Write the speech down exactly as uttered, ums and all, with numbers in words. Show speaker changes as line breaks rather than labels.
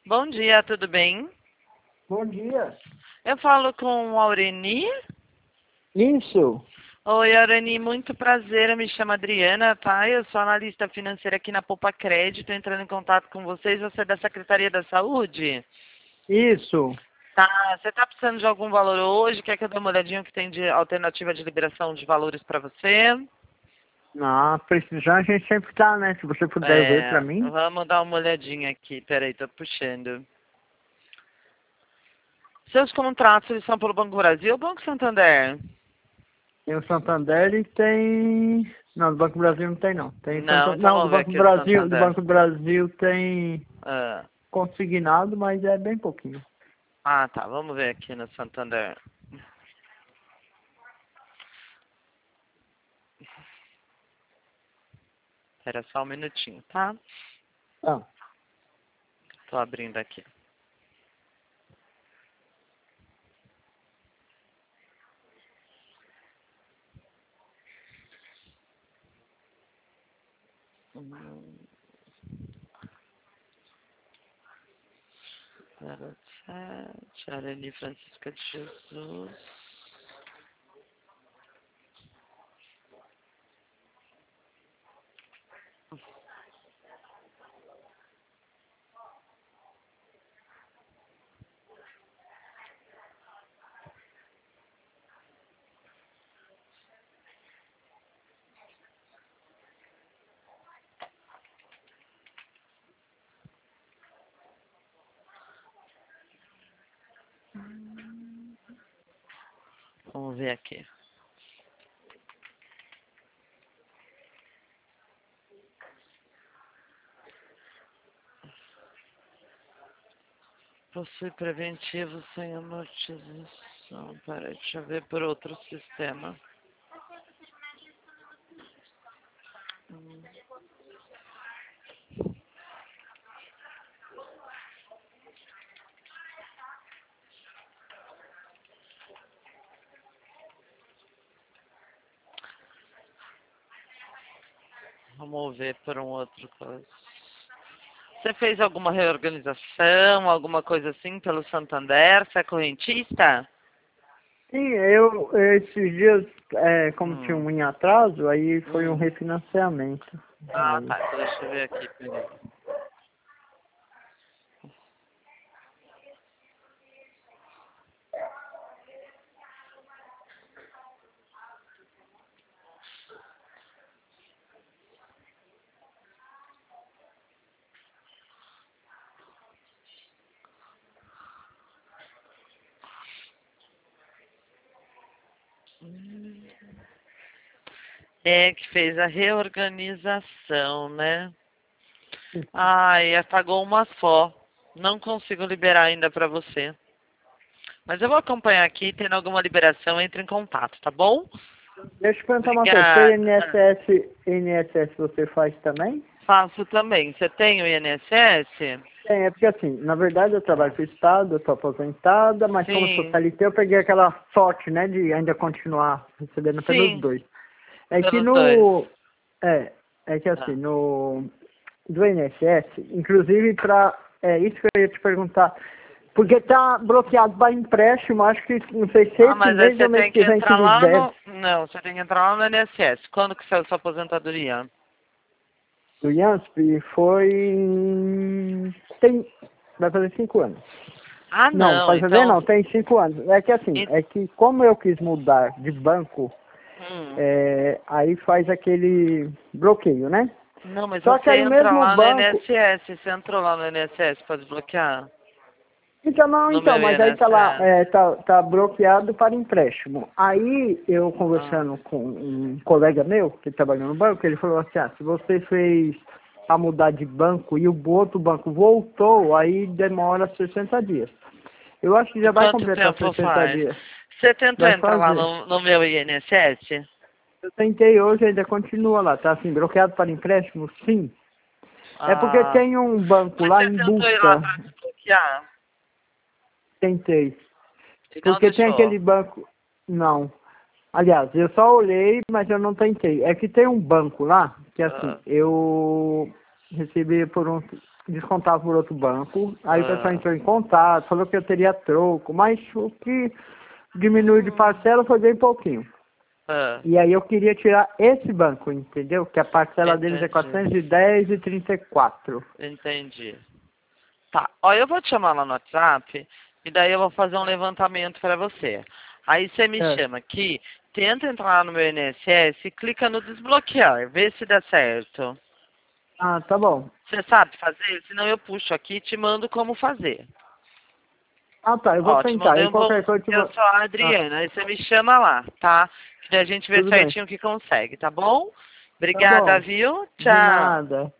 Bom dia, tudo bem?
Bom dia.
Eu falo com a Aureni.
Isso.
Oi, Aureni, muito prazer. Eu me chamo Adriana, tá? Eu sou analista financeira aqui na Poupa Crédito, entrando em contato com vocês. Você é da Secretaria da Saúde?
Isso.
Tá. Você tá precisando de algum valor hoje? Quer que eu dê uma olhadinha o que tem de alternativa de liberação de valores para você?
Ah, precisar a gente sempre tá, né? Se você puder ver pra
É,
mim.
vamos dar uma olhadinha aqui. Peraí, tô puxando. Seus contratos, eles são pelo Banco Brasil ou Banco Santander?
Tem o Santander e tem... Não, do Banco do Brasil não tem não. Tem
Não,
Santander...
então
Não, do
vamos ver
Banco do
aqui o
Brasil, do
Santander.
Banco do Brasil tem
Ah.
consignado, mas é bem pouquinho.
Ah, tá. Vamos ver aqui no Santander. Espera só um minutinho, tá?
Ah,
Tô abrindo aqui. Hum, zero sete, Areni Francisca de Jesus. Vamos ver aqui. Possui preventivo sem amortização. Peraí, deixa eu ver por outro sistema. Hum. Vamos ver por um outro coisa. Você fez alguma reorganização, alguma coisa assim pelo Santander? Você é correntista?
sim, eu, esses dias, é, como tinha
Hum.
um em atraso, aí foi um
Hum.
refinanciamento.
Ah,
Aí.
tá. Então deixa eu ver aqui, peraí. Hum. É que fez a reorganização, né? Ai, pagou uma só. Não consigo liberar ainda pra você. Mas eu vou acompanhar aqui, tendo alguma liberação, entre em contato, tá bom?
Deixa eu perguntar uma coisa, seu
Obrigada. Ah,
I N S S, I N S S você faz também?
faço também. Você tem o I N S S?
É, é porque assim, na verdade eu trabalho
Ah,
para o Estado, eu estou aposentada, mas como sou
sim,
C L T eu peguei aquela sorte, né, de ainda continuar recebendo pelos
sim,
dois. É que
pelos dois.
no, é, é que assim,
Ah,
no, do I N S S, inclusive para, é isso que eu ia te perguntar, porque tá bloqueado para empréstimo, acho que, não sei se
Ah,
esse
mas aí
mês
você
ou mês
tem
que
que
vem que
entrar lá
libera.
no... Não, você tem que entrar lá no I N S S. Quando que saiu sua aposentadoria?
Do IANSP foi, em- tem, vai fazer cinco anos.
Ah,
Não,
não,
faz ver
então...
não, tem cinco anos. É que assim,
e-
é que como eu quis mudar de banco,
hum.
é, aí faz aquele bloqueio, né?
Não, mas
Só que
você
aí o
entra
mesmo
lá no
banco.
I N S S. Você entrou lá no I N S S para desbloquear?
Então não,
No
então,
meu
mas aí tá lá,
I N S S.
é, tá, tá bloqueado para empréstimo. Aí eu
Ah.
conversando com um colega meu, que trabalhou no banco, ele falou assim, ah, se você fez a mudar de banco e o outro banco voltou, aí demora sessenta dias. Eu acho que
E
já vai
quanto
completar
tempo
sessenta
faz?
dias.
Você tentou
Vai
entrar lá
fazer.
no, no meu I N S S?
Eu tentei hoje, ainda continua lá, tá assim, bloqueado para empréstimo, sim. É porque
Ah.
tem um banco
Mas
lá
você
em
tentou ir lá
busca,
para desbloquear?
tentei.
E não
Porque tem
deixou?
aquele banco, não. Aliás, eu só olhei, mas eu não tentei. É que tem um banco lá, que assim,
Ah.
eu recebi por um, descontava por outro banco. Aí o pessoal
Ah.
entrou em contato, falou que eu teria troco, mas o que diminuiu de parcela foi bem pouquinho.
Ah.
E aí eu queria tirar esse banco, entendeu? Que a parcela deles é
Entendi.
quatrocentos e dez e trinta e quatro.
Entendi. Tá. Ó, eu vou te chamar lá no WhatsApp e daí eu vou fazer um levantamento pra você. Aí você me
É.
chama aqui, tenta entrar lá no meu I N S S e clica no desbloquear, vê se dá certo.
Ah, tá bom.
Você sabe fazer? Senão eu puxo aqui e te mando como fazer.
Ah, tá, eu vou
Ó, te
tentar.
mandei
Aí
um bom
qualquer coisa eu te
dia,
vou...
eu sou a
Ah,
Adriana. Aí você me chama lá, tá? Que daí a gente vê
tudo bem.
certinho o que consegue, tá bom?
Tá
Obrigada,
bom.
viu?
De
Tchau.
nada.